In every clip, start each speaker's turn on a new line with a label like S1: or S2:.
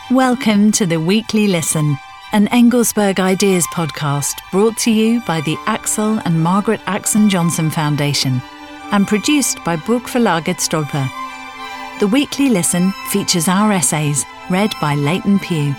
S1: Welcome to the Weekly Listen, an Engelsberg Ideas podcast brought to you by the Axel and Margaret Axon Johnson Foundation and produced by Burgverlaget Stolper. The Weekly Listen features our essays read by Leighton Pugh.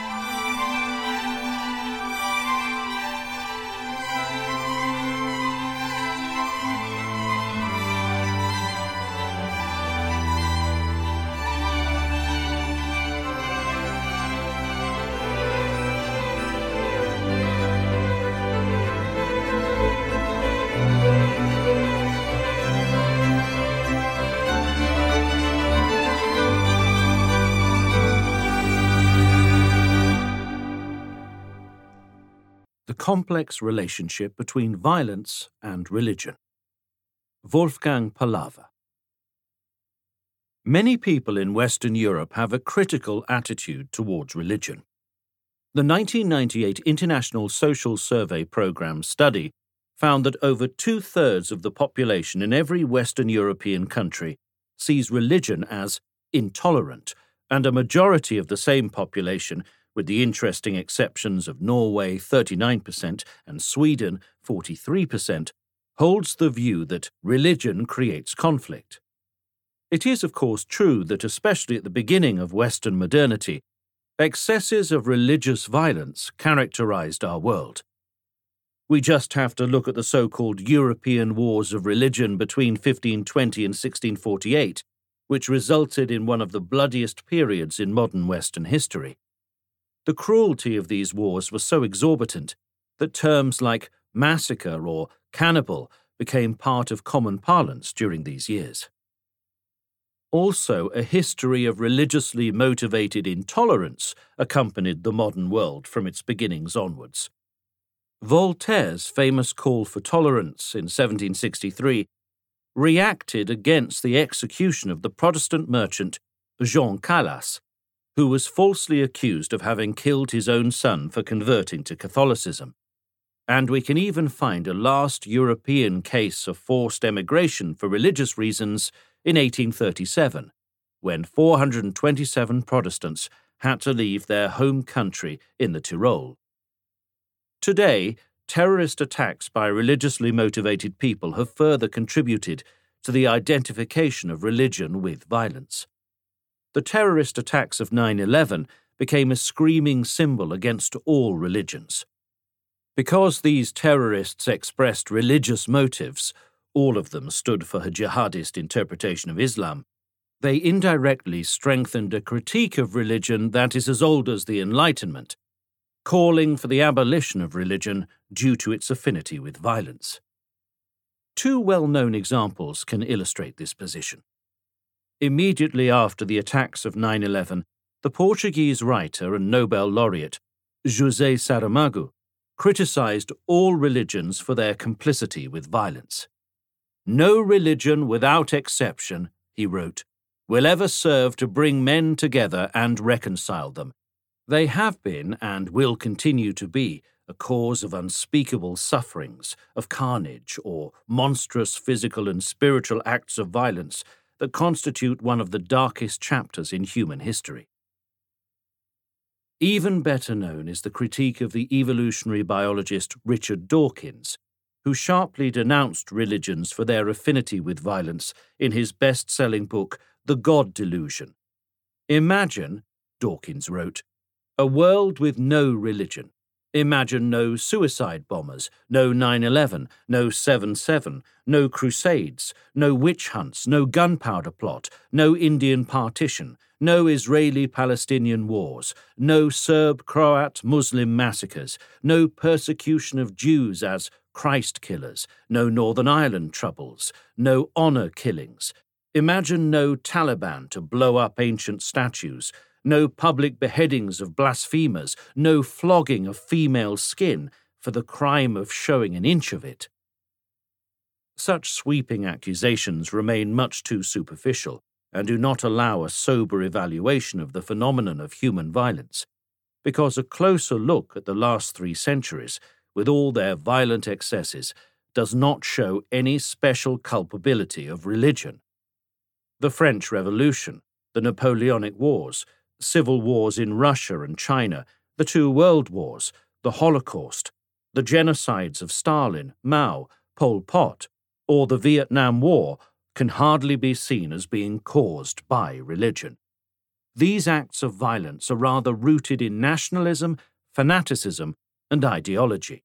S2: The complex relationship between violence and religion. Wolfgang Pahlava. Many people in Western Europe have a critical attitude towards religion. The 1998 International Social Survey Programme study found that over two-thirds of the population in every Western European country sees religion as intolerant, and a majority of the same population, with the interesting exceptions of Norway 39% and Sweden 43%, holds the view that religion creates conflict. It is, of course, true that especially at the beginning of Western modernity, excesses of religious violence characterized our world. We just have to look at the so-called European Wars of Religion between 1520 and 1648, which resulted in one of the bloodiest periods in modern Western history. The cruelty of these wars was so exorbitant that terms like massacre or cannibal became part of common parlance during these years. Also, a history of religiously motivated intolerance accompanied the modern world from its beginnings onwards. Voltaire's famous call for tolerance in 1763 reacted against the execution of the Protestant merchant Jean Calas, who was falsely accused of having killed his own son for converting to Catholicism. And we can even find a last European case of forced emigration for religious reasons in 1837, when 427 Protestants had to leave their home country in the Tyrol. Today, terrorist attacks by religiously motivated people have further contributed to the identification of religion with violence. The terrorist attacks of 9/11 became a screaming symbol against all religions. Because these terrorists expressed religious motives, all of them stood for a jihadist interpretation of Islam, they indirectly strengthened a critique of religion that is as old as the Enlightenment, calling for the abolition of religion due to its affinity with violence. Two well-known examples can illustrate this position. Immediately after the attacks of 9/11, the Portuguese writer and Nobel laureate José Saramago criticized all religions for their complicity with violence. "No religion, without exception," he wrote, "will ever serve to bring men together and reconcile them. They have been and will continue to be a cause of unspeakable sufferings, of carnage, or monstrous physical and spiritual acts of violence that constitute one of the darkest chapters in human history." Even better known is the critique of the evolutionary biologist Richard Dawkins, who sharply denounced religions for their affinity with violence in his best-selling book, The God Delusion. "Imagine," Dawkins wrote, "a world with no religion. Imagine no suicide bombers, no 9/11, no 7/7, no crusades, no witch hunts, no gunpowder plot, no Indian partition, no Israeli-Palestinian wars, no Serb-Croat Muslim massacres, no persecution of Jews as Christ killers, no Northern Ireland troubles, no honor killings. Imagine no Taliban to blow up ancient statues, no public beheadings of blasphemers, no flogging of female skin for the crime of showing an inch of it." Such sweeping accusations remain much too superficial and do not allow a sober evaluation of the phenomenon of human violence, because a closer look at the last 3 centuries, with all their violent excesses, does not show any special culpability of religion. The French Revolution, the Napoleonic Wars, civil wars in Russia and China, the two world wars, the Holocaust, the genocides of Stalin, Mao, Pol Pot, or the Vietnam War can hardly be seen as being caused by religion. These acts of violence are rather rooted in nationalism, fanaticism, and ideology.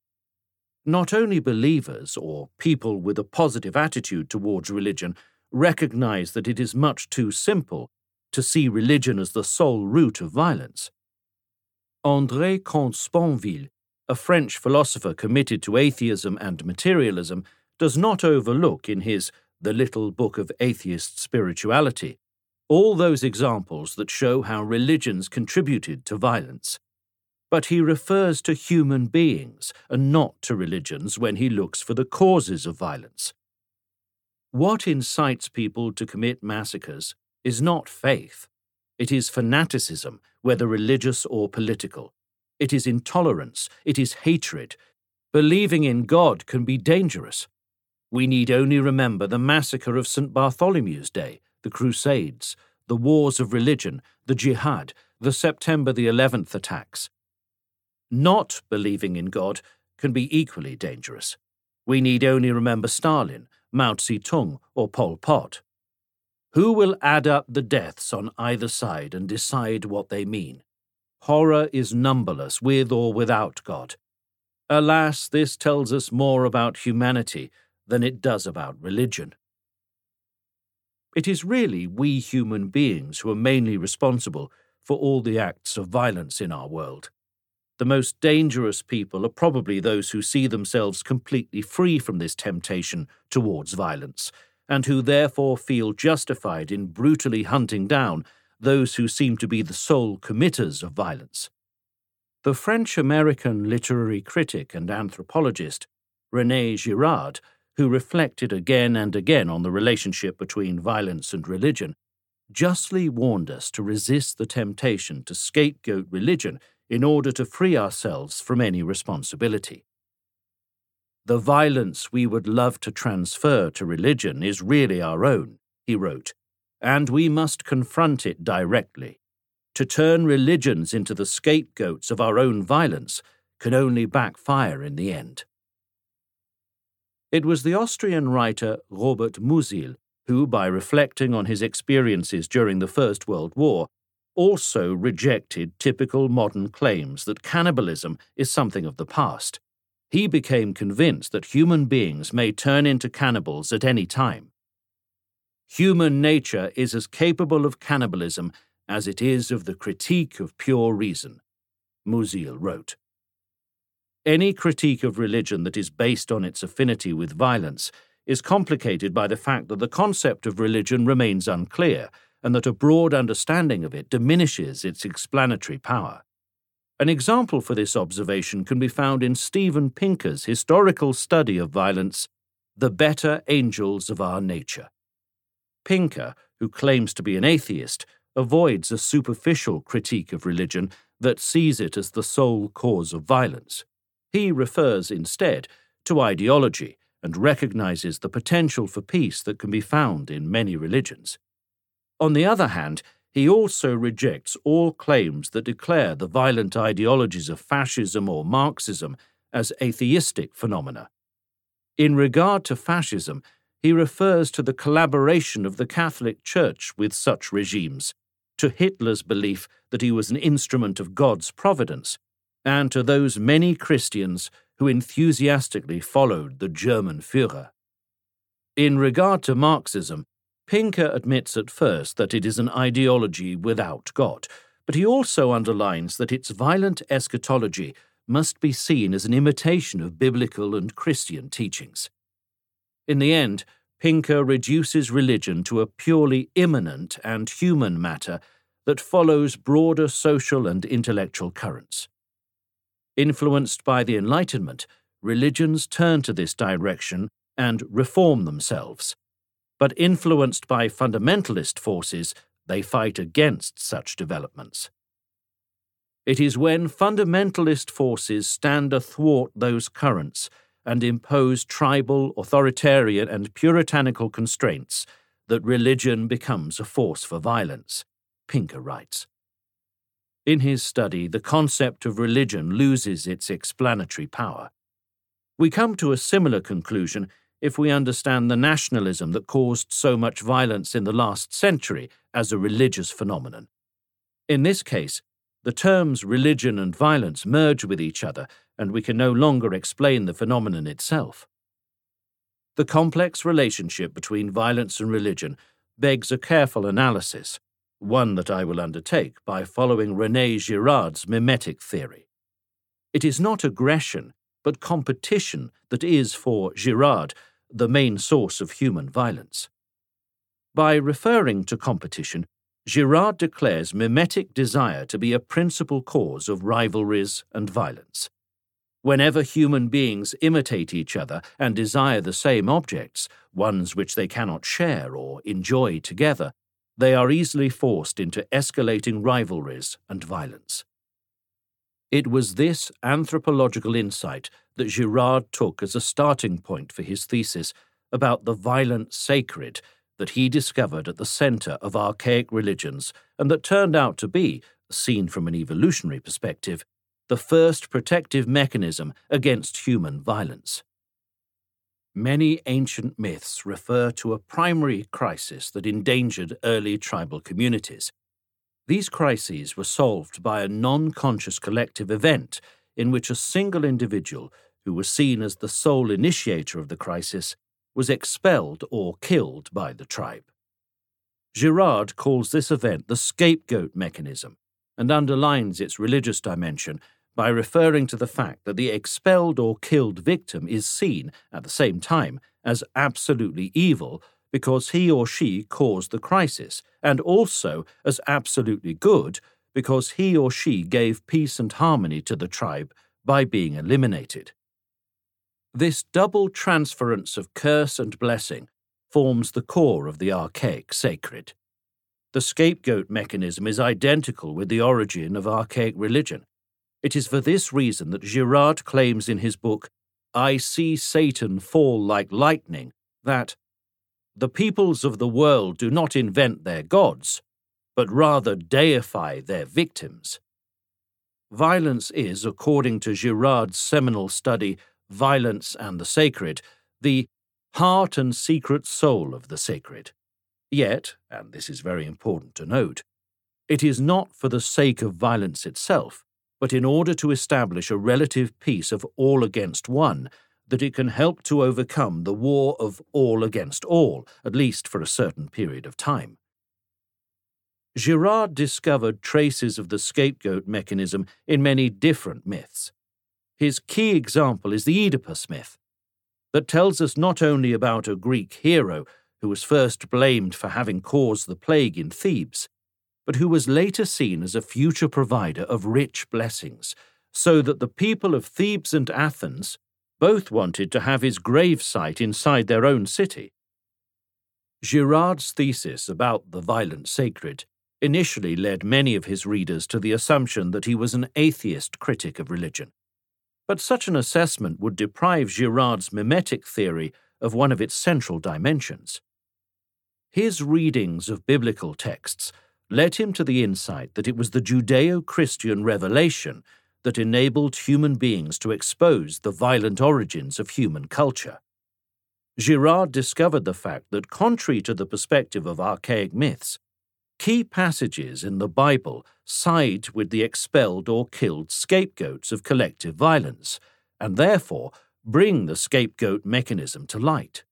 S2: Not only believers or people with a positive attitude towards religion recognize that it is much too simple to see religion as the sole root of violence. André Comte-Sponville, a French philosopher committed to atheism and materialism, does not overlook in his The Little Book of Atheist Spirituality all those examples that show how religions contributed to violence. But he refers to human beings and not to religions when he looks for the causes of violence. What incites people to commit massacres is not faith. It is fanaticism, whether religious or political. It is intolerance. It is hatred. Believing in God can be dangerous. We need only remember the massacre of St. Bartholomew's Day, the Crusades, the wars of religion, the jihad, the September the 11th attacks. Not believing in God can be equally dangerous. We need only remember Stalin, Mao Zedong, or Pol Pot. Who will add up the deaths on either side and decide what they mean? Horror is numberless, with or without God. Alas, this tells us more about humanity than it does about religion. It is really we human beings who are mainly responsible for all the acts of violence in our world. The most dangerous people are probably those who see themselves completely free from this temptation towards violence, and who therefore feel justified in brutally hunting down those who seem to be the sole committers of violence. The French-American literary critic and anthropologist René Girard, who reflected again and again on the relationship between violence and religion, justly warned us to resist the temptation to scapegoat religion in order to free ourselves from any responsibility. The violence we would love to transfer to religion is really our own, he wrote, and we must confront it directly. To turn religions into the scapegoats of our own violence can only backfire in the end. It was the Austrian writer Robert Musil who, by reflecting on his experiences during the First World War, also rejected typical modern claims that cannibalism is something of the past. He became convinced that human beings may turn into cannibals at any time. Human nature is as capable of cannibalism as it is of the critique of pure reason, Musil wrote. Any critique of religion that is based on its affinity with violence is complicated by the fact that the concept of religion remains unclear and that a broad understanding of it diminishes its explanatory power. An example for this observation can be found in Steven Pinker's historical study of violence, The Better Angels of Our Nature. Pinker, who claims to be an atheist, avoids a superficial critique of religion that sees it as the sole cause of violence. He refers instead to ideology and recognizes the potential for peace that can be found in many religions. On the other hand, he also rejects all claims that declare the violent ideologies of fascism or Marxism as atheistic phenomena. In regard to fascism, he refers to the collaboration of the Catholic Church with such regimes, to Hitler's belief that he was an instrument of God's providence, and to those many Christians who enthusiastically followed the German Führer. In regard to Marxism, Pinker admits at first that it is an ideology without God, but he also underlines that its violent eschatology must be seen as an imitation of biblical and Christian teachings. In the end, Pinker reduces religion to a purely immanent and human matter that follows broader social and intellectual currents. Influenced by the Enlightenment, religions turn to this direction and reform themselves. But influenced by fundamentalist forces, they fight against such developments. It is when fundamentalist forces stand athwart those currents and impose tribal, authoritarian, and puritanical constraints that religion becomes a force for violence, Pinker writes. In his study, the concept of religion loses its explanatory power. We come to a similar conclusion if we understand the nationalism that caused so much violence in the last century as a religious phenomenon. In this case, the terms religion and violence merge with each other, and we can no longer explain the phenomenon itself. The complex relationship between violence and religion begs a careful analysis, one that I will undertake by following René Girard's mimetic theory. It is not aggression, but competition that is, for Girard, the main source of human violence. By referring to competition, Girard declares mimetic desire to be a principal cause of rivalries and violence. Whenever human beings imitate each other and desire the same objects, ones which they cannot share or enjoy together, they are easily forced into escalating rivalries and violence. It was this anthropological insight that Girard took as a starting point for his thesis about the violent sacred that he discovered at the center of archaic religions and that turned out to be, seen from an evolutionary perspective, the first protective mechanism against human violence. Many ancient myths refer to a primary crisis that endangered early tribal communities. These crises were solved by a non-conscious collective event in which a single individual, who was seen as the sole initiator of the crisis, was expelled or killed by the tribe. Girard calls this event the scapegoat mechanism and underlines its religious dimension by referring to the fact that the expelled or killed victim is seen, at the same time, as absolutely evil because he or she caused the crisis, and also as absolutely good because he or she gave peace and harmony to the tribe by being eliminated. This double transference of curse and blessing forms the core of the archaic sacred. The scapegoat mechanism is identical with the origin of archaic religion. It is for this reason that Girard claims in his book, I See Satan Fall Like Lightning, that the peoples of the world do not invent their gods, but rather deify their victims. Violence is, according to Girard's seminal study, Violence and the Sacred, the heart and secret soul of the sacred. Yet, and this is very important to note, it is not for the sake of violence itself, but in order to establish a relative peace of all against one, that it can help to overcome the war of all against all, at least for a certain period of time. Girard discovered traces of the scapegoat mechanism in many different myths. His key example is the Oedipus myth, that tells us not only about a Greek hero who was first blamed for having caused the plague in Thebes, but who was later seen as a future provider of rich blessings, so that the people of Thebes and Athens both wanted to have his gravesite inside their own city. Girard's thesis about the violent sacred initially led many of his readers to the assumption that he was an atheist critic of religion. But such an assessment would deprive Girard's mimetic theory of one of its central dimensions. His readings of biblical texts led him to the insight that it was the Judeo-Christian revelation that enabled human beings to expose the violent origins of human culture. Girard discovered the fact that, contrary to the perspective of archaic myths, key passages in the Bible side with the expelled or killed scapegoats of collective violence, and therefore bring the scapegoat mechanism to light.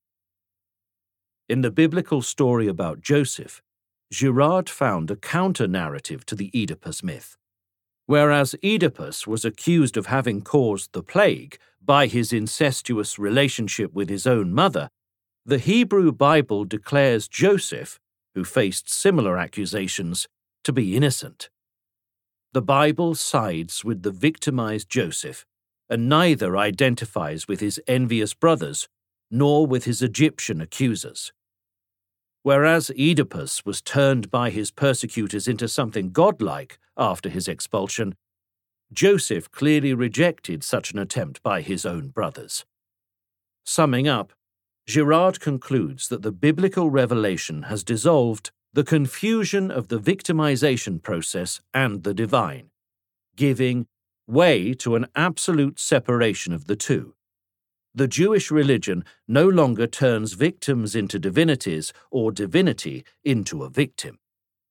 S2: In the biblical story about Joseph, Girard found a counter-narrative to the Oedipus myth. Whereas Oedipus was accused of having caused the plague by his incestuous relationship with his own mother, the Hebrew Bible declares Joseph, who faced similar accusations, to be innocent. The Bible sides with the victimized Joseph, and neither identifies with his envious brothers nor with his Egyptian accusers. Whereas Oedipus was turned by his persecutors into something godlike after his expulsion, Joseph clearly rejected such an attempt by his own brothers. Summing up, Girard concludes that the biblical revelation has dissolved the confusion of the victimization process and the divine, giving way to an absolute separation of the two. The Jewish religion no longer turns victims into divinities or divinity into a victim.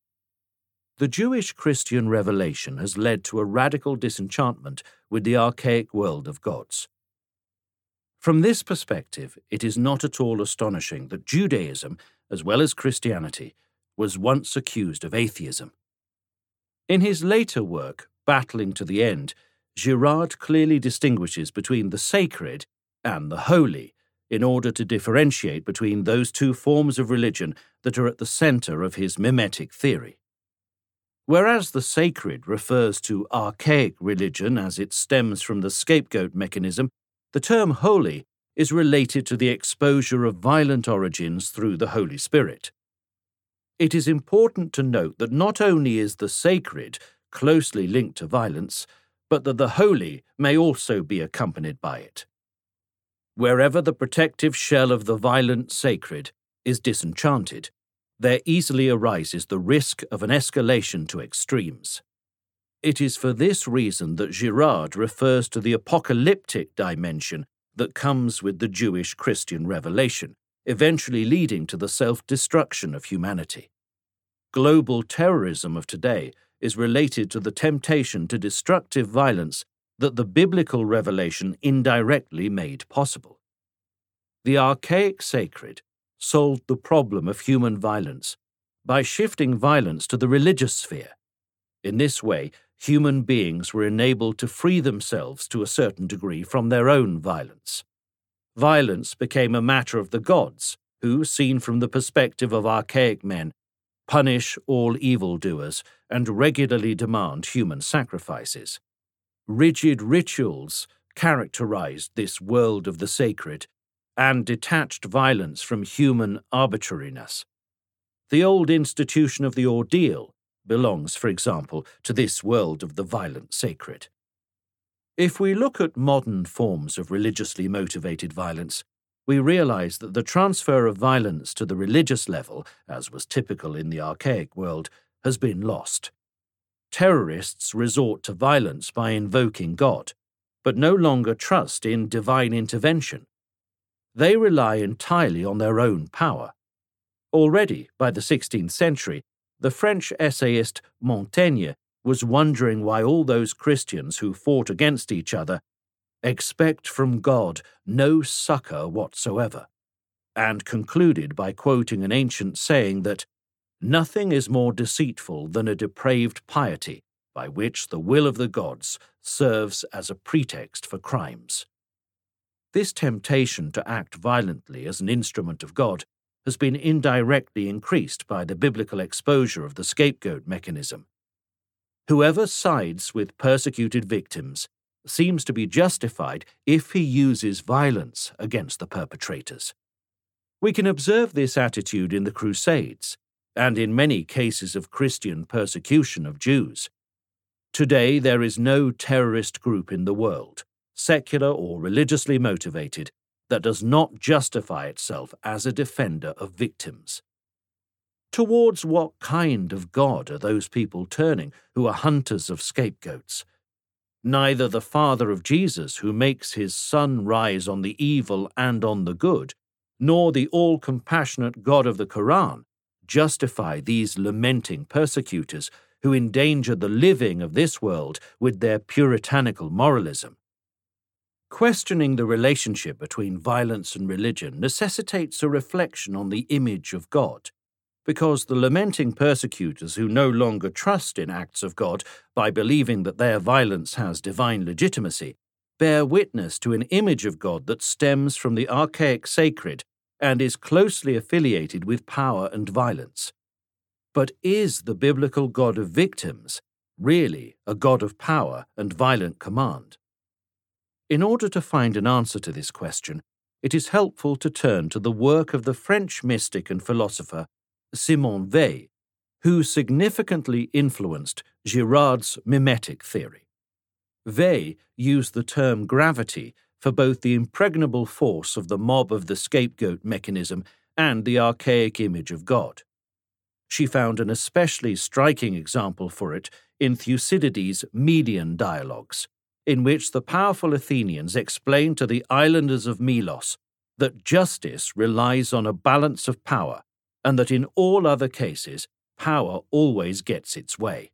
S2: The Jewish Christian revelation has led to a radical disenchantment with the archaic world of gods. From this perspective, it is not at all astonishing that Judaism, as well as Christianity, was once accused of atheism. In his later work, Battling to the End, Girard clearly distinguishes between the sacred and the holy in order to differentiate between those two forms of religion that are at the center of his mimetic theory. Whereas the sacred refers to archaic religion as it stems from the scapegoat mechanism, the term holy is related to the exposure of violent origins through the Holy Spirit. It is important to note that not only is the sacred closely linked to violence, but that the holy may also be accompanied by it. Wherever the protective shell of the violent sacred is disenchanted, there easily arises the risk of an escalation to extremes. It is for this reason that Girard refers to the apocalyptic dimension that comes with the Jewish Christian revelation, eventually leading to the self-destruction of humanity. Global terrorism of today is related to the temptation to destructive violence that the biblical revelation indirectly made possible. The archaic sacred solved the problem of human violence by shifting violence to the religious sphere. In this way, human beings were enabled to free themselves to a certain degree from their own violence. Violence became a matter of the gods, who, seen from the perspective of archaic men, punish all evildoers and regularly demand human sacrifices. Rigid rituals characterized this world of the sacred and detached violence from human arbitrariness. The old institution of the ordeal belongs, for example, to this world of the violent sacred. If we look at modern forms of religiously motivated violence, we realize that the transfer of violence to the religious level, as was typical in the archaic world, has been lost. Terrorists resort to violence by invoking God, but no longer trust in divine intervention. They rely entirely on their own power. Already, by the 16th century, the French essayist Montaigne was wondering why all those Christians who fought against each other expect from God no succor whatsoever, and concluded by quoting an ancient saying that nothing is more deceitful than a depraved piety by which the will of the gods serves as a pretext for crimes. This temptation to act violently as an instrument of God has been indirectly increased by the biblical exposure of the scapegoat mechanism. Whoever sides with persecuted victims seems to be justified if he uses violence against the perpetrators. We can observe this attitude in the Crusades and in many cases of Christian persecution of Jews. Today there is no terrorist group in the world, secular or religiously motivated, that does not justify itself as a defender of victims. Towards what kind of God are those people turning who are hunters of scapegoats? Neither the Father of Jesus, who makes his sun rise on the evil and on the good, nor the all-compassionate God of the Quran justify these lamenting persecutors who endanger the living of this world with their puritanical moralism. Questioning the relationship between violence and religion necessitates a reflection on the image of God, because the lamenting persecutors who no longer trust in acts of God by believing that their violence has divine legitimacy bear witness to an image of God that stems from the archaic sacred and is closely affiliated with power and violence. But is the biblical God of victims really a God of power and violent command? In order to find an answer to this question, it is helpful to turn to the work of the French mystic and philosopher Simone Weil, who significantly influenced Girard's mimetic theory. Weil used the term gravity for both the impregnable force of the mob of the scapegoat mechanism and the archaic image of God. She found an especially striking example for it in Thucydides' Melian dialogues, in which the powerful Athenians explain to the islanders of Melos that justice relies on a balance of power, and that in all other cases, power always gets its way.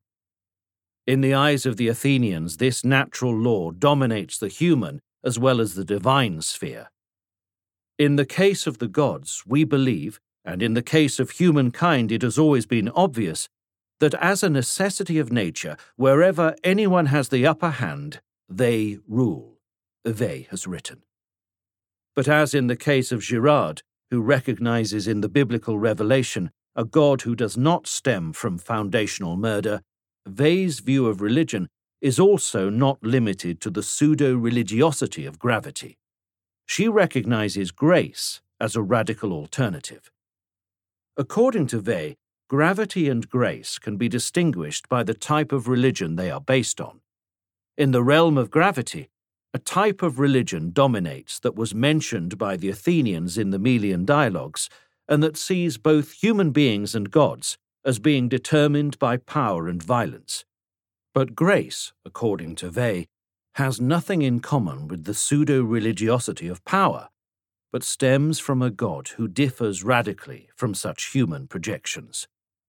S2: In the eyes of the Athenians, this natural law dominates the human as well as the divine sphere. In the case of the gods, we believe, and in the case of humankind it has always been obvious, that as a necessity of nature, wherever anyone has the upper hand, they rule, Vey has written. But as in the case of Girard, who recognizes in the biblical revelation a God who does not stem from foundational murder, Vey's view of religion is also not limited to the pseudo-religiosity of gravity. She recognizes grace as a radical alternative. According to Vey, gravity and grace can be distinguished by the type of religion they are based on. In the realm of gravity, a type of religion dominates that was mentioned by the Athenians in the Melian dialogues, and that sees both human beings and gods as being determined by power and violence. But grace, according to Vey, has nothing in common with the pseudo-religiosity of power, but stems from a God who differs radically from such human projections.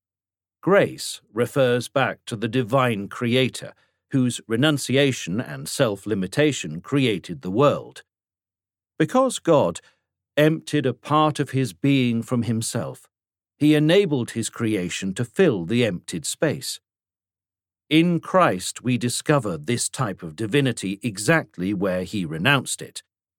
S2: Grace refers back to the divine creator, whose renunciation and self-limitation created the world. Because God emptied a part of his being from himself, he enabled his creation to fill the emptied space. In Christ we discover this type of divinity exactly where he renounced it.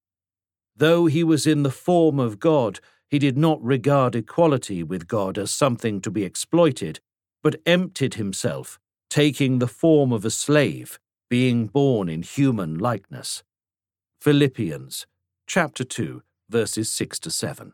S2: Though he was in the form of God, he did not regard equality with God as something to be exploited, but emptied himself, taking the form of a slave, being born in human likeness. Philippians, chapter 2, verses 6-7.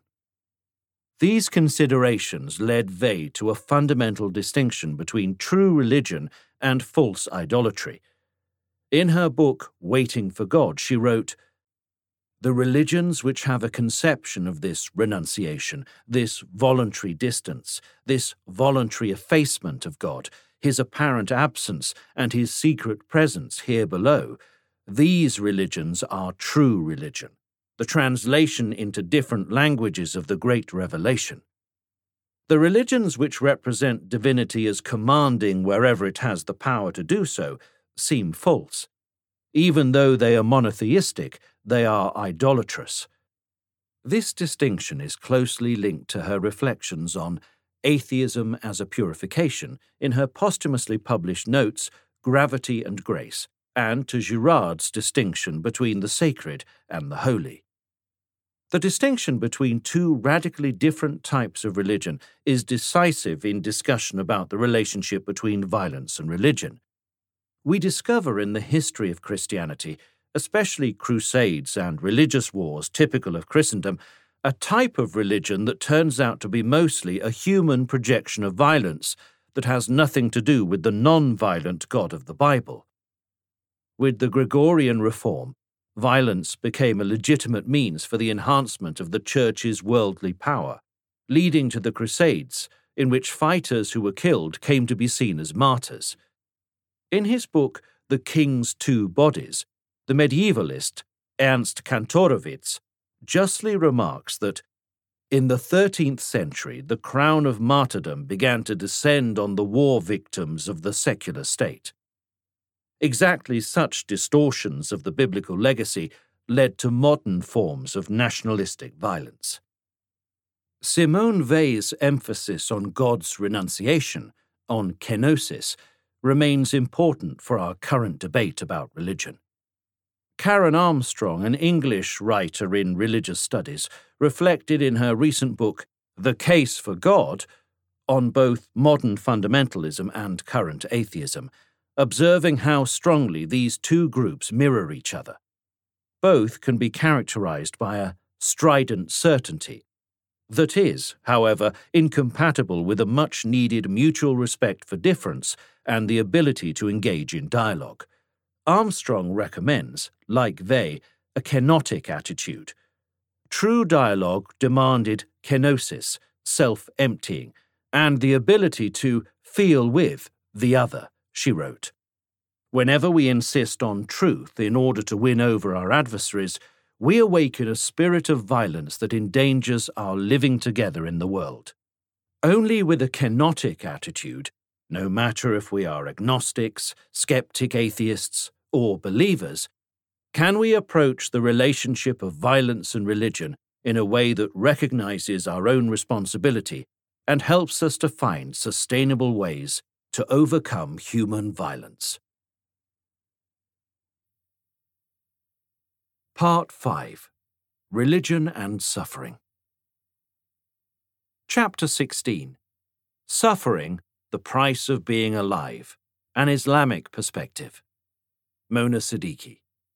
S2: These considerations led Vey to a fundamental distinction between true religion and false idolatry. In her book, Waiting for God, she wrote, "The religions which have a conception of this renunciation, this voluntary distance, this voluntary effacement of God, his apparent absence and his secret presence here below, these religions are true religion, the translation into different languages of the great revelation. The religions which represent divinity as commanding wherever it has the power to do so seem false. Even though they are monotheistic, they are idolatrous." This distinction is closely linked to her reflections on atheism as a purification in her posthumously published notes, Gravity and Grace, and to Girard's distinction between the sacred and the holy. The distinction between two radically different types of religion is decisive in discussion about the relationship between violence and religion. We discover in the history of Christianity, especially crusades and religious wars typical of Christendom, a type of religion that turns out to be mostly a human projection of violence that has nothing to do with the non-violent God of the Bible. With the Gregorian reform, violence became a legitimate means for the enhancement of the Church's worldly power, leading to the Crusades, in which fighters who were killed came to be seen as martyrs. In his book, The King's Two Bodies, the medievalist Ernst Kantorowicz justly remarks that in the 13th century the crown of martyrdom began to descend on the war victims of the secular state. Exactly such distortions of the biblical legacy led to modern forms of nationalistic violence. Simone Weil's emphasis on God's renunciation, on kenosis, remains important for our current debate about religion. Karen Armstrong, an English writer in religious studies, reflected in her recent book, The Case for God, on both modern fundamentalism and current atheism, observing how strongly these two groups mirror each other. Both can be characterized by a strident certainty that is, however, incompatible with a much-needed mutual respect for difference and the ability to engage in dialogue. Armstrong recommends, like Vey, a kenotic attitude. True dialogue demanded kenosis, self-emptying, and the ability to feel with the other, she wrote. Whenever we insist on truth in order to win over our adversaries, we awaken a spirit of violence that endangers our living together in the world. Only with a kenotic attitude, no matter if we are agnostics, skeptic atheists, or believers, can we approach the relationship of violence and religion in a way that recognizes our own responsibility and helps us to find sustainable ways to overcome human violence. Part 5. Religion and Suffering. Chapter 16. Suffering, the Price of Being Alive, An Islamic Perspective. Mona Siddiqui.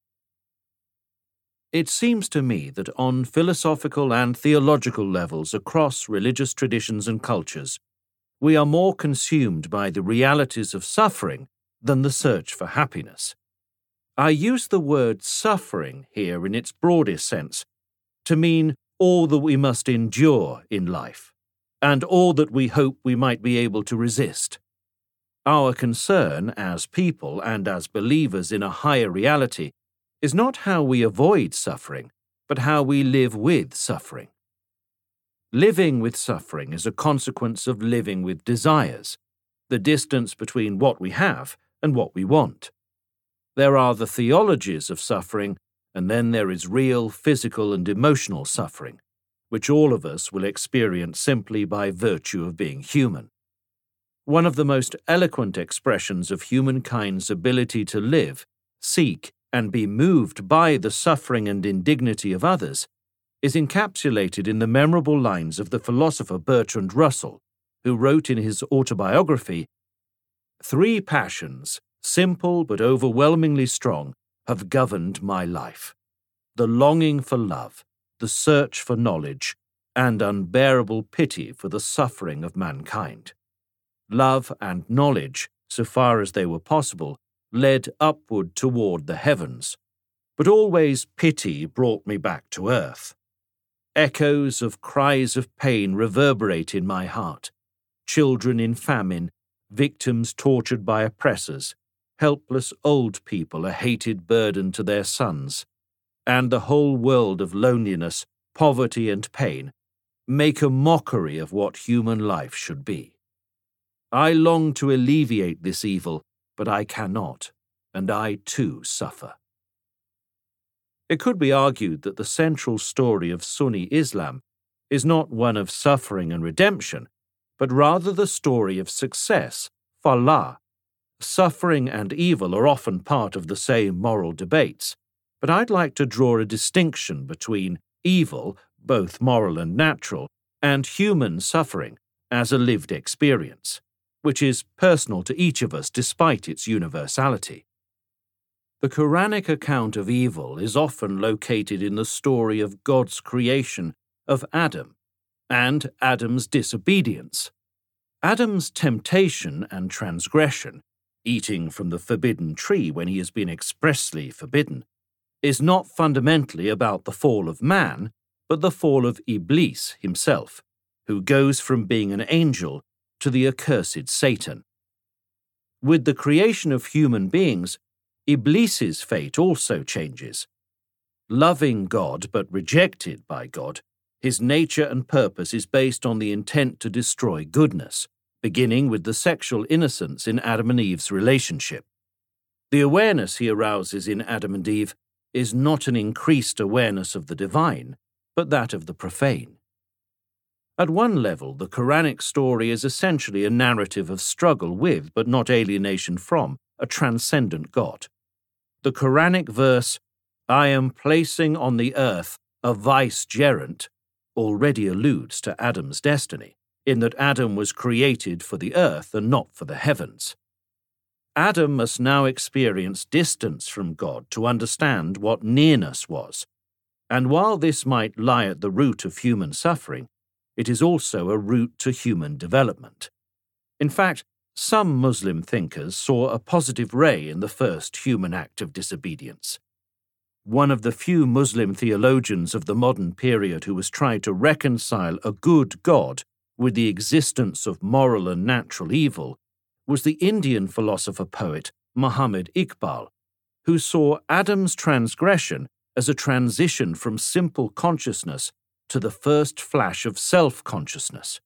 S2: It seems to me that on philosophical and theological levels across religious traditions and cultures, we are more consumed by the realities of suffering than the search for happiness. I use the word suffering here in its broadest sense to mean all that we must endure in life, and all that we hope we might be able to resist. Our concern as people and as believers in a higher reality is not how we avoid suffering, but how we live with suffering. Living with suffering is a consequence of living with desires, the distance between what we have and what we want. There are the theologies of suffering, and then there is real physical and emotional suffering, which all of us will experience simply by virtue of being human. One of the most eloquent expressions of humankind's ability to live, seek, and be moved by the suffering and indignity of others is encapsulated in the memorable lines of the philosopher Bertrand Russell, who wrote in his autobiography, "Three passions, simple but overwhelmingly strong, have governed my life: the longing for love, the search for knowledge, and unbearable pity for the suffering of mankind. Love and knowledge, so far as they were possible, led upward toward the heavens, but always pity brought me back to earth. Echoes of cries of pain reverberate in my heart: children in famine, victims tortured by oppressors, helpless old people a hated burden to their sons, and the whole world of loneliness, poverty, and pain make a mockery of what human life should be. I long to alleviate this evil, but I cannot, and I too suffer." It could be argued that the central story of Sunni Islam is not one of suffering and redemption, but rather the story of success, falah. Suffering and evil are often part of the same moral debates, but I'd like to draw a distinction between evil, both moral and natural, and human suffering as a lived experience, which is personal to each of us despite its universality. The Quranic account of evil is often located in the story of God's creation of Adam and Adam's disobedience. Adam's temptation and transgression, eating from the forbidden tree when he has been expressly forbidden, is not fundamentally about the fall of man, but the fall of Iblis himself, who goes from being an angel to the accursed Satan. With the creation of human beings, Iblis's fate also changes. Loving God but rejected by God, his nature and purpose is based on the intent to destroy goodness, beginning with the sexual innocence in Adam and Eve's relationship. The awareness he arouses in Adam and Eve is not an increased awareness of the divine, but that of the profane. At one level, the Quranic story is essentially a narrative of struggle with, but not alienation from, a transcendent God. The Quranic verse, "I am placing on the earth a vicegerent," already alludes to Adam's destiny, in that Adam was created for the earth and not for the heavens. Adam must now experience distance from God to understand what nearness was, and while this might lie at the root of human suffering, it is also a route to human development. In fact, some Muslim thinkers saw a positive ray in the first human act of disobedience. One of the few Muslim theologians of the modern period who has tried to reconcile a good God with the existence of moral and natural evil was the Indian philosopher-poet Muhammad Iqbal, who saw Adam's transgression as a transition from simple consciousness to the first flash of self-consciousness.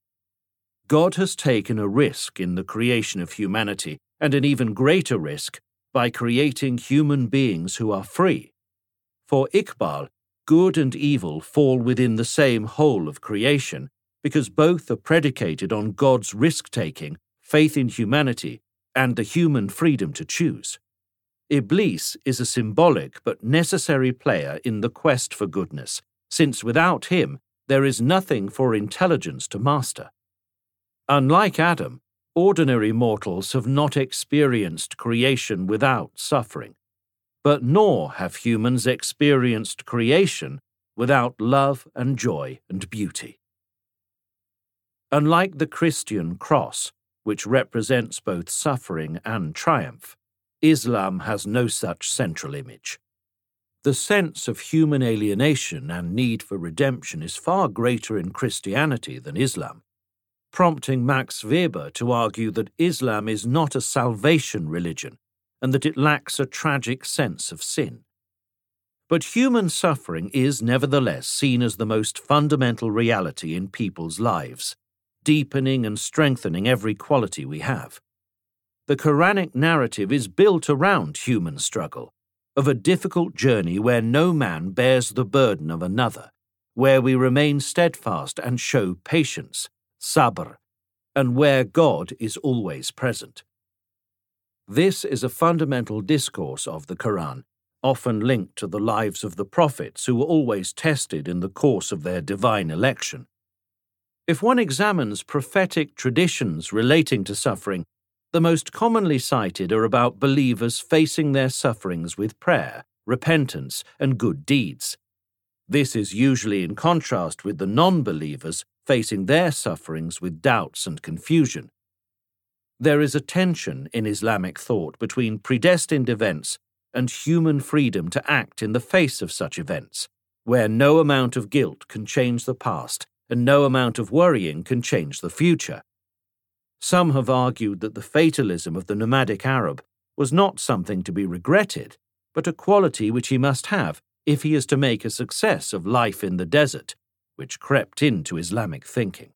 S2: God has taken a risk in the creation of humanity, and an even greater risk by creating human beings who are free. For Iqbal, good and evil fall within the same whole of creation, because both are predicated on God's risk-taking, faith in humanity, and the human freedom to choose. Iblis is a symbolic but necessary player in the quest for goodness, since without him there is nothing for intelligence to master. Unlike Adam, ordinary mortals have not experienced creation without suffering, but nor have humans experienced creation without love and joy and beauty. Unlike the Christian cross, which represents both suffering and triumph, Islam has no such central image. The sense of human alienation and need for redemption is far greater in Christianity than Islam, prompting Max Weber to argue that Islam is not a salvation religion and that it lacks a tragic sense of sin. But human suffering is nevertheless seen as the most fundamental reality in people's lives, deepening and strengthening every quality we have. The Quranic narrative is built around human struggle, of a difficult journey where no man bears the burden of another, where we remain steadfast and show patience, sabr, and where God is always present. This is a fundamental discourse of the Quran, often linked to the lives of the prophets who were always tested in the course of their divine election. If one examines prophetic traditions relating to suffering, the most commonly cited are about believers facing their sufferings with prayer, repentance, and good deeds. This is usually in contrast with the non-believers facing their sufferings with doubts and confusion. There is a tension in Islamic thought between predestined events and human freedom to act in the face of such events, where no amount of guilt can change the past and no amount of worrying can change the future. Some have argued that the fatalism of the nomadic Arab was not something to be regretted, but a quality which he must have if he is to make a success of life in the desert, which crept into Islamic thinking.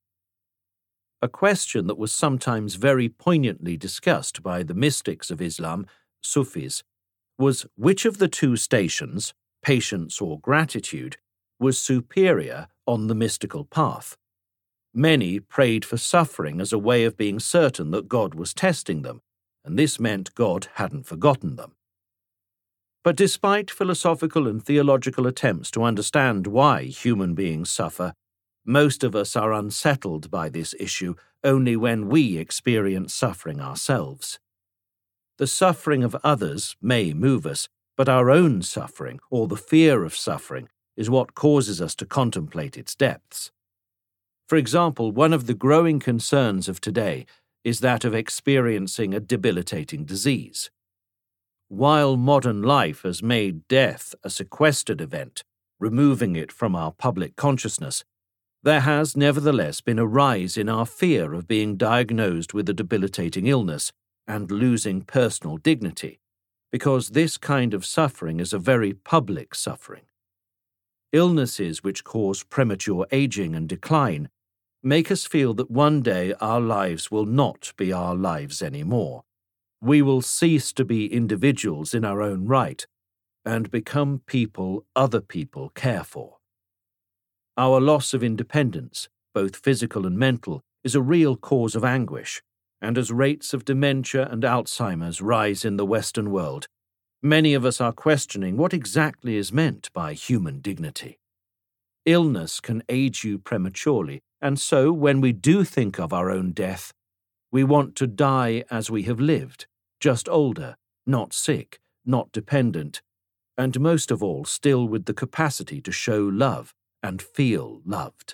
S2: A question that was sometimes very poignantly discussed by the mystics of Islam, Sufis, was which of the two stations, patience or gratitude, was superior on the mystical path. Many prayed for suffering as a way of being certain that God was testing them, and this meant God hadn't forgotten them. But despite philosophical and theological attempts to understand why human beings suffer, most of us are unsettled by this issue only when we experience suffering ourselves. The suffering of others may move us, but our own suffering, or the fear of suffering, is what causes us to contemplate its depths. For example, one of the growing concerns of today is that of experiencing a debilitating disease. While modern life has made death a sequestered event, removing it from our public consciousness, there has nevertheless been a rise in our fear of being diagnosed with a debilitating illness and losing personal dignity, because this kind of suffering is a very public suffering. Illnesses which cause premature aging and decline make us feel that one day our lives will not be our lives anymore. We will cease to be individuals in our own right and become people other people care for. Our loss of independence, both physical and mental, is a real cause of anguish, and as rates of dementia and Alzheimer's rise in the Western world, many of us are questioning what exactly is meant by human dignity. Illness can age you prematurely, and so when we do think of our own death, we want to die as we have lived, just older, not sick, not dependent, and most of all still with the capacity to show love and feel loved.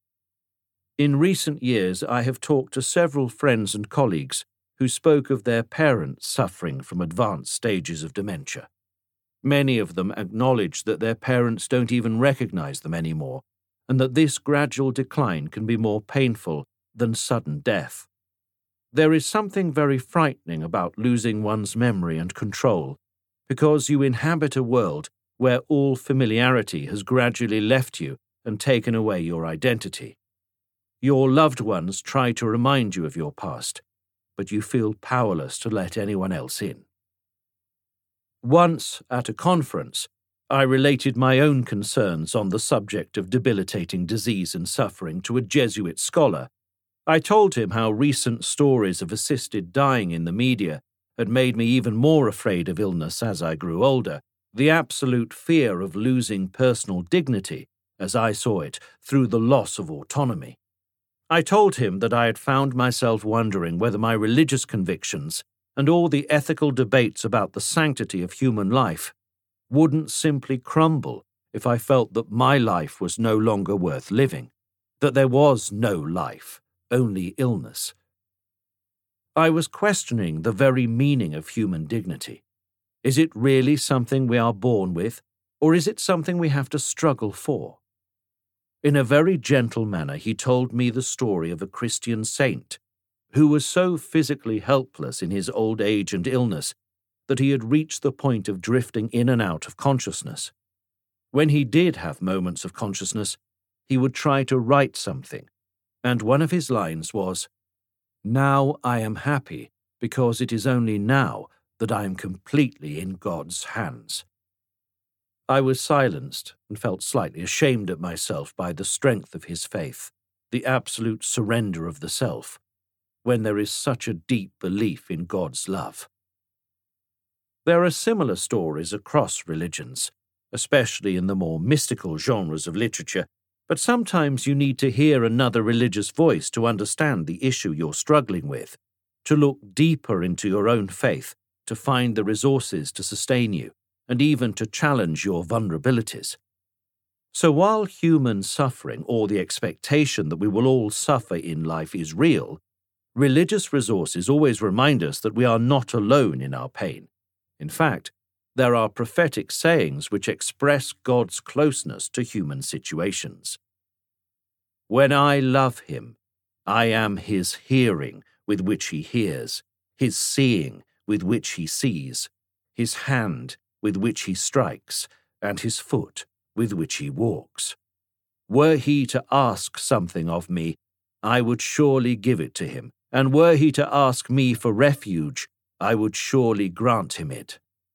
S2: In recent years, I have talked to several friends and colleagues who spoke of their parents suffering from advanced stages of dementia. Many of them acknowledged that their parents don't even recognize them anymore, and that this gradual decline can be more painful than sudden death. There is something very frightening about losing one's memory and control, because you inhabit a world where all familiarity has gradually left you and taken away your identity. Your loved ones try to remind you of your past, but you feel powerless to let anyone else in. Once, at a conference, I related my own concerns on the subject of debilitating disease and suffering to a Jesuit scholar. I told him how recent stories of assisted dying in the media had made me even more afraid of illness as I grew older, the absolute fear of losing personal dignity, as I saw it, through the loss of autonomy. I told him that I had found myself wondering whether my religious convictions and all the ethical debates about the sanctity of human life wouldn't simply crumble if I felt that my life was no longer worth living, that there was no life, only illness. I was questioning the very meaning of human dignity. Is it really something we are born with, or is it something we have to struggle for? In a very gentle manner, he told me the story of a Christian saint who was so physically helpless in his old age and illness that he had reached the point of drifting in and out of consciousness. When he did have moments of consciousness, he would try to write something, and one of his lines was, "Now I am happy because it is only now that I am completely in God's hands." I was silenced and felt slightly ashamed at myself by the strength of his faith, the absolute surrender of the self, when there is such a deep belief in God's love. There are similar stories across religions, especially in the more mystical genres of literature, but sometimes you need to hear another religious voice to understand the issue you're struggling with, to look deeper into your own faith, to find the resources to sustain you, and even to challenge your vulnerabilities. So while human suffering, or the expectation that we will all suffer in life, is real, religious resources always remind us that we are not alone in our pain. In fact, there are prophetic sayings which express God's closeness to human situations. When I love him, I am his hearing with which he hears, his seeing with which he sees, his hand with which he strikes, and his foot with which he walks. Were he to ask something of me, I would surely give it to him, and were he to ask me for refuge, I would surely grant him it.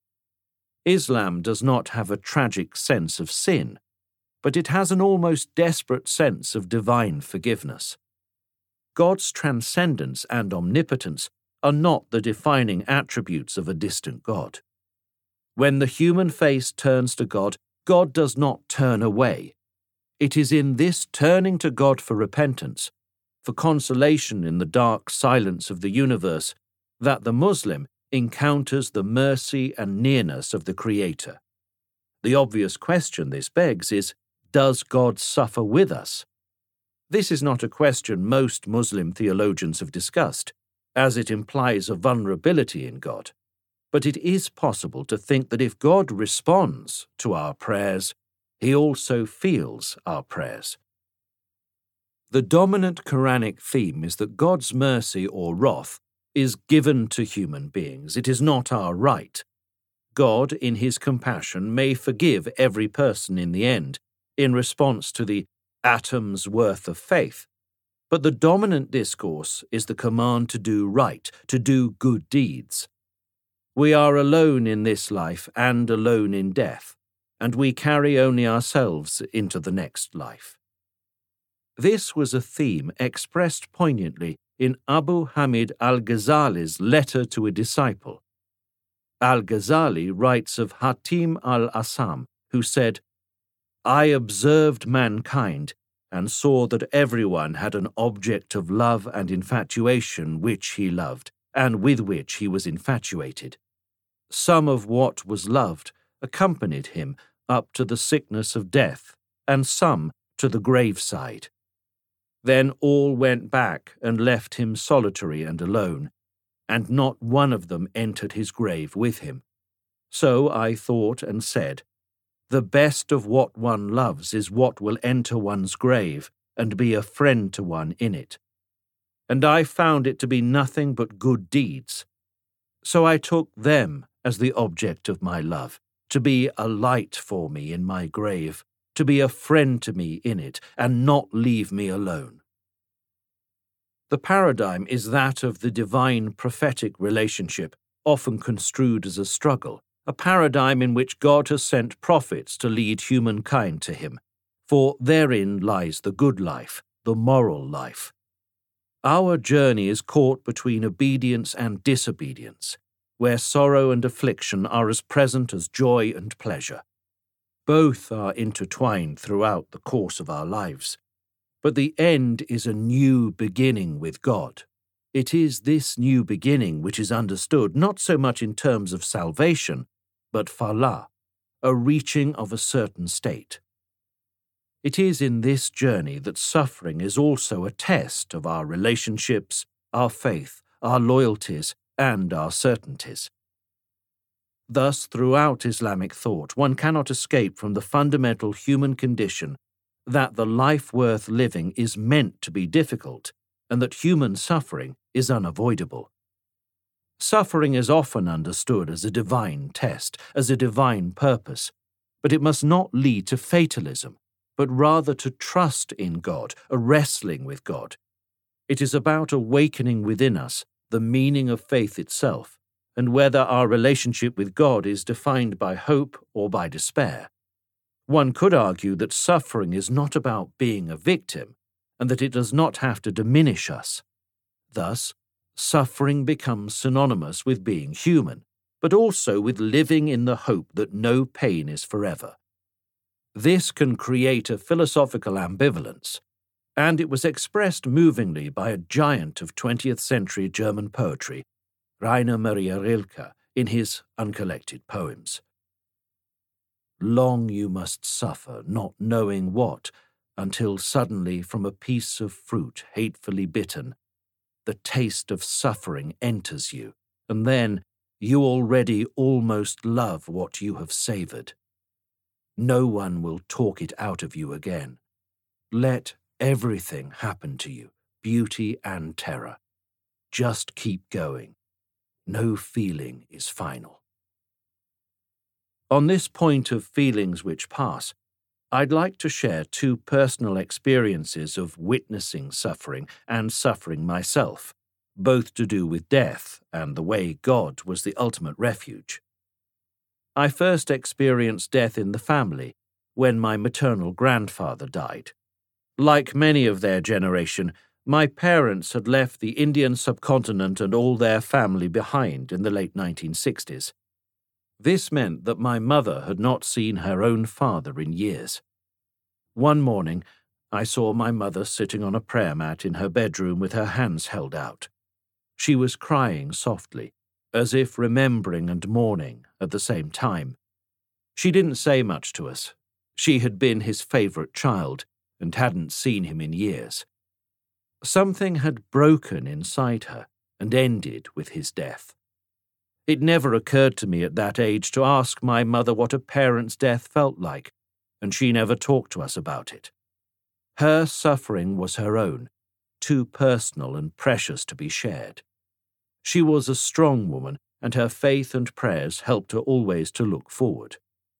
S2: Islam does not have a tragic sense of sin, but it has an almost desperate sense of divine forgiveness. God's transcendence and omnipotence are not the defining attributes of a distant God. When the human face turns to God, God does not turn away. It is in this turning to God for repentance, for consolation in the dark silence of the universe, that the Muslim encounters the mercy and nearness of the Creator. The obvious question this begs is, does God suffer with us? This is not a question most Muslim theologians have discussed, as it implies a vulnerability in God. But it is possible to think that if God responds to our prayers, he also feels our prayers. The dominant Quranic theme is that God's mercy or wrath is given to human beings. It is not our right. God, in his compassion, may forgive every person in the end, in response to the atom's worth of faith. But the dominant discourse is the command to do right, to do good deeds. We are alone in this life and alone in death, and we carry only ourselves into the next life. This was a theme expressed poignantly in Abu Hamid al-Ghazali's letter to a disciple. Al-Ghazali writes of Hatim al-Assam, who said, "I observed mankind and saw that everyone had an object of love and infatuation which he loved, and with which he was infatuated. Some of what was loved accompanied him up to the sickness of death, and some to the graveside. Then all went back and left him solitary and alone, and not one of them entered his grave with him. So I thought and said, The best of what one loves is what will enter one's grave and be a friend to one in it. And I found it to be nothing but good deeds. So I took them as the object of my love, to be a light for me in my grave, to be a friend to me in it, and not leave me alone. The paradigm is that of the divine prophetic relationship, often construed as a struggle, a paradigm in which God has sent prophets to lead humankind to him, for therein lies the good life, the moral life. Our journey is caught between obedience and disobedience, where sorrow and affliction are as present as joy and pleasure. Both are intertwined throughout the course of our lives, but the end is a new beginning with God. It is this new beginning which is understood not so much in terms of salvation, but falah, a reaching of a certain state. It is in this journey that suffering is also a test of our relationships, our faith, our loyalties, and our certainties. Thus, throughout Islamic thought, one cannot escape from the fundamental human condition that the life worth living is meant to be difficult, and that human suffering is unavoidable. Suffering is often understood as a divine test, as a divine purpose, but it must not lead to fatalism, but rather to trust in God, a wrestling with God. It is about awakening within us the meaning of faith itself, and whether our relationship with God is defined by hope or by despair. One could argue that suffering is not about being a victim, and that it does not have to diminish us. Thus, suffering becomes synonymous with being human, but also with living in the hope that no pain is forever. This can create a philosophical ambivalence, and it was expressed movingly by a giant of 20th century German poetry, Rainer Maria Rilke, in his Uncollected Poems. Long you must suffer, not knowing what, until suddenly from a piece of fruit hatefully bitten, the taste of suffering enters you, and then you already almost love what you have savoured. No one will talk it out of you again. Let everything happen to you, beauty and terror. Just keep going. No feeling is final. On this point of feelings which pass, I'd like to share two personal experiences of witnessing suffering and suffering myself, both to do with death and the way God was the ultimate refuge. I first experienced death in the family when my maternal grandfather died. Like many of their generation, my parents had left the Indian subcontinent and all their family behind in the late 1960s. This meant that my mother had not seen her own father in years. One morning, I saw my mother sitting on a prayer mat in her bedroom with her hands held out. She was crying softly, as if remembering and mourning at the same time. She didn't say much to us. She had been his favourite child and hadn't seen him in years. Something had broken inside her and ended with his death. It never occurred to me at that age to ask my mother what a parent's death felt like, and she never talked to us about it. Her suffering was her own, too personal and precious to be shared. She was a strong woman, and her faith and prayers helped her always to look forward.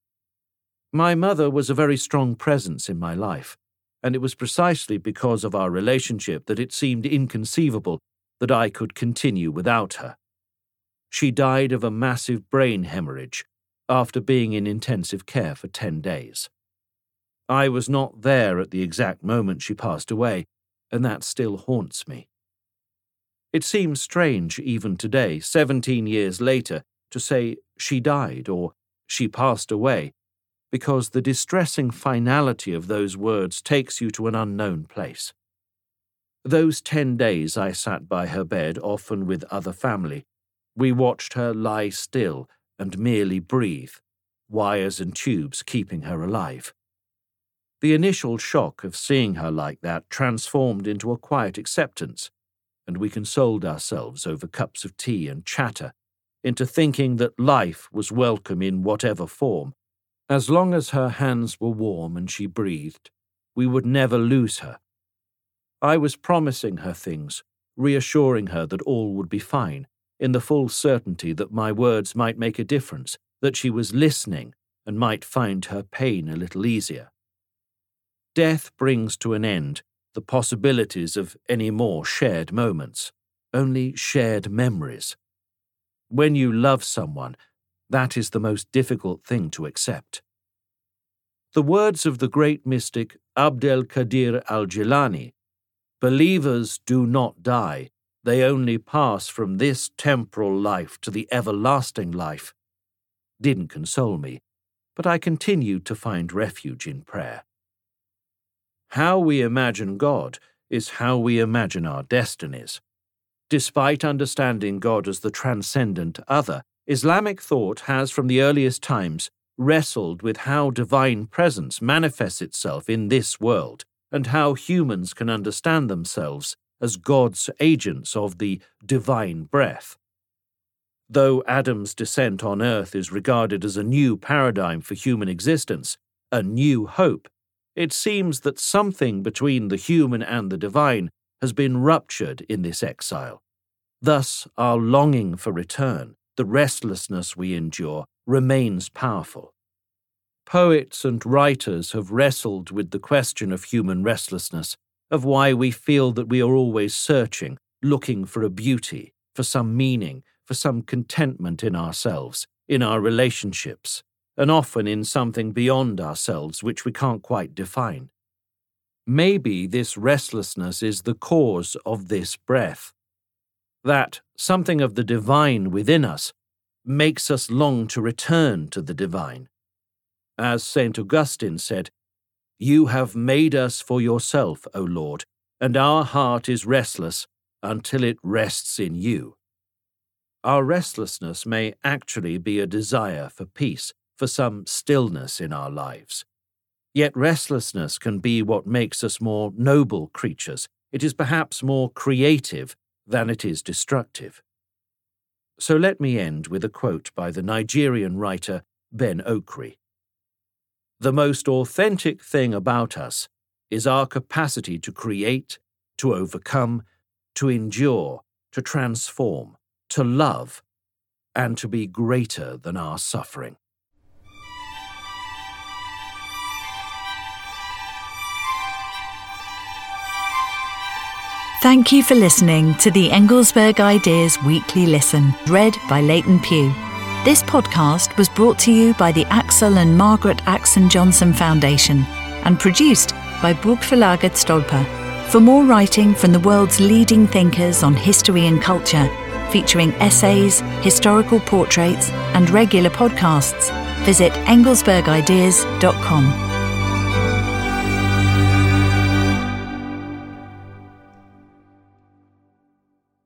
S2: My mother was a very strong presence in my life, and it was precisely because of our relationship that it seemed inconceivable that I could continue without her. She died of a massive brain hemorrhage after being in intensive care for 10 days. I was not there at the exact moment she passed away, and that still haunts me. It seems strange even today, 17 years later, to say she died or she passed away, because the distressing finality of those words takes you to an unknown place. Those 10 days I sat by her bed, often with other family. We watched her lie still and merely breathe, wires and tubes keeping her alive. The initial shock of seeing her like that transformed into a quiet acceptance, and we consoled ourselves over cups of tea and chatter, into thinking that life was welcome in whatever form, As long as her hands were warm and she breathed, we would never lose her. I was promising her things, reassuring her that all would be fine, in the full certainty that my words might make a difference, that she was listening and might find her pain a little easier. Death brings to an end the possibilities of any more shared moments, only shared memories. When you love someone, that is the most difficult thing to accept. The words of the great mystic Abdel Qadir al-Jilani, "Believers do not die, they only pass from this temporal life to the everlasting life," didn't console me, but I continued to find refuge in prayer. How we imagine God is how we imagine our destinies. Despite understanding God as the transcendent other, Islamic thought has from the earliest times wrestled with how divine presence manifests itself in this world and how humans can understand themselves as God's agents of the divine breath. Though Adam's descent on earth is regarded as a new paradigm for human existence, a new hope, it seems that something between the human and the divine has been ruptured in this exile. Thus, our longing for return, the restlessness we endure, remains powerful. Poets and writers have wrestled with the question of human restlessness, of why we feel that we are always searching, looking for a beauty, for some meaning, for some contentment in ourselves, in our relationships, and often in something beyond ourselves which we can't quite define. Maybe this restlessness is the cause of this breath. That something of the divine within us makes us long to return to the divine. As St. Augustine said, "You have made us for yourself, O Lord, and our heart is restless until it rests in you." Our restlessness may actually be a desire for peace, for some stillness in our lives. Yet restlessness can be what makes us more noble creatures. It is perhaps more creative than it is destructive. So let me end with a quote by the Nigerian writer Ben Okri. "The most authentic thing about us is our capacity to create, to overcome, to endure, to transform, to love, and to be greater than our suffering."
S1: Thank you for listening to the Engelsberg Ideas Weekly Listen, read by Leighton Pugh. This podcast was brought to you by the Axel and Margaret Axon Johnson Foundation and produced by Bokförlaget Stolper. For more writing from the world's leading thinkers on history and culture, featuring essays, historical portraits, and regular podcasts, visit engelsbergideas.com.